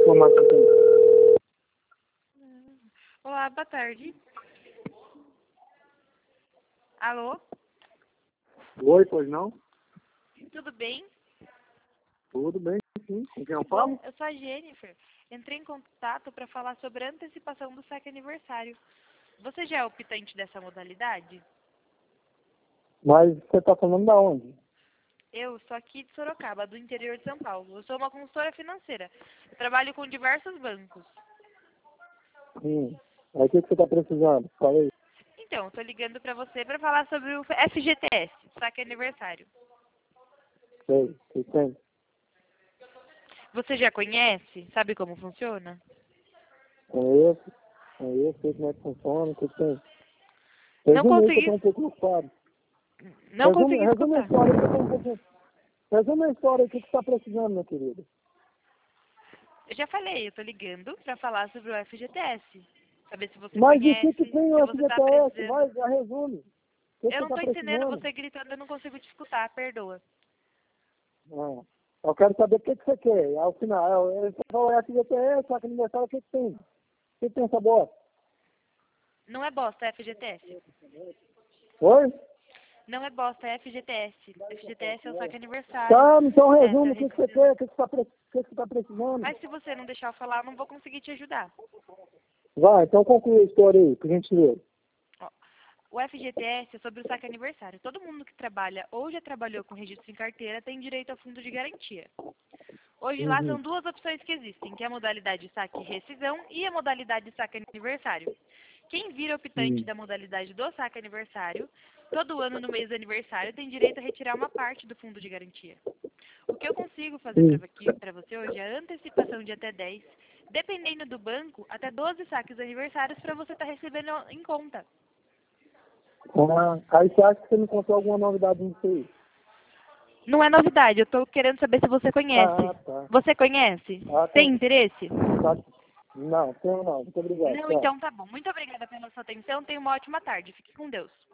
informação tem? Olá, boa tarde. Alô? Oi, pois não? Tudo bem? Tudo bem, sim. Com quem eu Que falo? bom, eu sou a Jennifer. Entrei em contato para falar sobre a antecipação do saque aniversário. Você já é optante dessa modalidade? Mas você está falando da onde? Eu sou aqui de Sorocaba, do interior de São Paulo. Eu sou uma consultora financeira. Eu trabalho com diversos bancos. Aí o que você está precisando? Fala aí. Então, estou ligando para você para falar sobre o FGTS, saque aniversário. Sei, você tem. Você já conhece? Sabe como funciona? Conheço, sei como é que funciona, o que tem. Não Resume aí que eu consegui, estou um pouquinho ocupado. não consegui Resume a escutar. história aí que eu estou um pouquinho... Resume a história aí, o que você está precisando, minha querida? Eu já falei, eu estou ligando para falar sobre o FGTS. Saber se você Mas o conhece, que tem se o você está FGTS? precisando. Vai, já resume. O que Eu você não está estou entendendo precisando? você gritando, eu não consigo te escutar, perdoa. Ah, eu quero saber o que você quer. Ao final, você falou FGTS, só que aniversário, o que tem? O que tem essa bosta? Não é bosta, é FGTS. Oi? Não é bosta, é FGTS. FGTS é o saque aniversário. Tá, então Essa resume o que você rescisão. quer, o que você tá precisando. Mas se você não deixar eu falar, eu não vou conseguir te ajudar. Vai, então conclui a história aí, por gentileza. Ó, o FGTS é sobre o saque aniversário. Todo mundo que trabalha ou já trabalhou com registro em carteira tem direito ao fundo de garantia. Hoje lá Uhum. são duas opções que existem, que é a modalidade saque rescisão e a modalidade saque aniversário. Quem vira optante da modalidade do saque aniversário, todo ano no mês do aniversário tem direito a retirar uma parte do fundo de garantia. O que eu consigo fazer Sim. para você hoje é a antecipação de até 10, dependendo do banco, até 12 saques aniversários para você estar recebendo em conta. Aí você acha que você me contou alguma novidade nisso aí? Não é novidade, eu estou querendo saber se você conhece. Tá. Você conhece? Tem Tem. interesse? Tá. Não, tenho não. Muito obrigado. Não, Tchau. então tá bom. Muito obrigada pela sua atenção. Tenha uma ótima tarde. Fique com Deus.